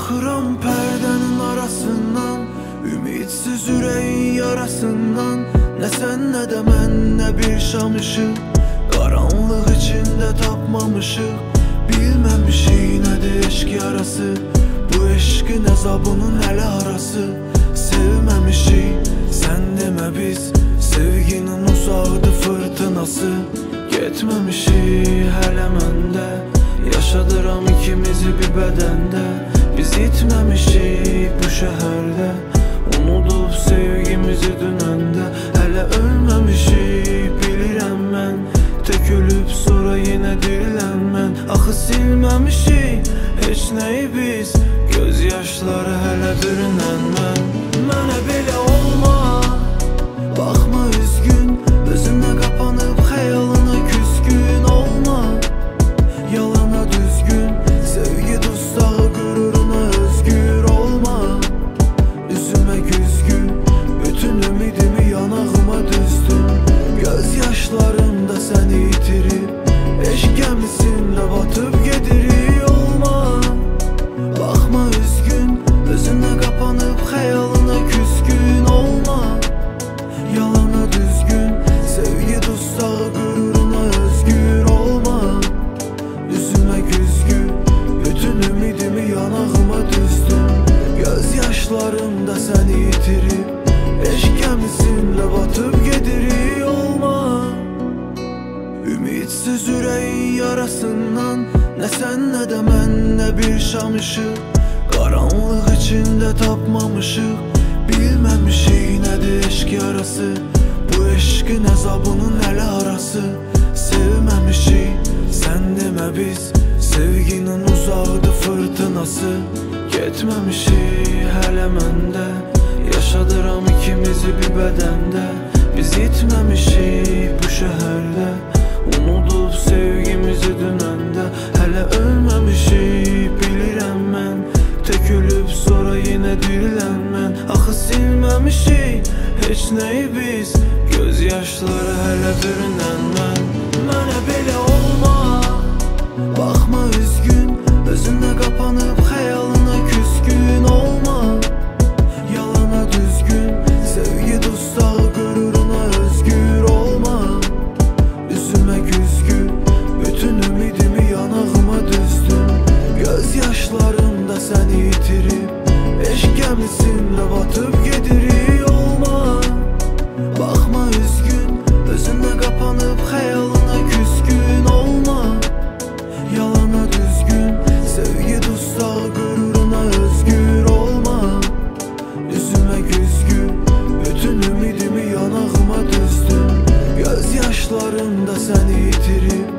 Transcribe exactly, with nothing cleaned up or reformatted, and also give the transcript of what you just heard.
Baxıram pərdənin arasından, ümidsiz ürəyin yarasından. Nə sən, nə də mən, nə bir şam ışıq, qaranlıq içində tapmamışıq. Bilməmişik nədir eşq yarası, bu eşqin əzabının hələ arası. Sevməmişik, sən demə biz, sevginin uzaqdı fırtınası. Getməmişik hələ məndə, yaşadıram ikimizi bir bədəndə. Biz itməmişik bu şəhərdə, unudub sevgimizi dünəndə. Hələ ölməmişik bilirəm mən, tökülüb sonra yenə dirilən mən. Axı silməmişik heç nəyi biz, göz yaşları hələ bürünən mən. Mənə belə olma, baxma üzgün, özünə qapanıb xəyalına küskün olma. Yalana düzgün, sevgi dustağı qüruruna özgür olma. Üzümə güzgün, bütün ümidimi yanağıma düzdün. Göz yaşlarımda səni itirib, eşq gəmisində batıb gedirik olma. Baxma üzgün, özünə qapanıb xəyalına küskün olma. Yalana düzgün, sevgi dustağı qüruruna özgür olma. Üzümə güzgün, bütün ümidimi yanağıma düzdün. Göz yaşlarımda səni itirib, eşq gəmisində batıb gedirik olma. Ümidsiz ürəyin yarasından, nə sən, nə də mən, nə bir şam ışıq, qaranlıq içində tapmamışıq. Bilməmişik nədir eşq yarası, bu eşqin əzabının hələ arası. Sevməmişik, sən demə biz, sevginin uzaqdı fırtınası. Getməmişik hələ məndə, yaşadıram ikimizi bir bədəndə. Biz itməmişik bu şəhərdə, unudub sevgimizi dünəndə. Hələ ölməmişik bilirəm mən, tökülüb sonra yenə dirilən mən. Axı silməmişik heç nəyi biz, göz yaşları hələ bürünən mən. Mənə belə olma, baxma üzgün, özünə qapanıb xəyalına küskün olma. Yalana düzgün, sevgi dustağı qüruruna özgür olma. Üzümə güzgün, bütün ümidimi yanağıma düzdün. Göz yaşlarımda səni itirib, eşq gəmisində batıb gedirik olma. Baxma üzgün, özünə qapanıb xəyalına küskün olma. Yalana düzgün, sevgi dustağı qüruruna özgür olma. Üzümə güzgün, bütün ümidimi yanağıma düzdün. Göz yaşlarımda səni itirib,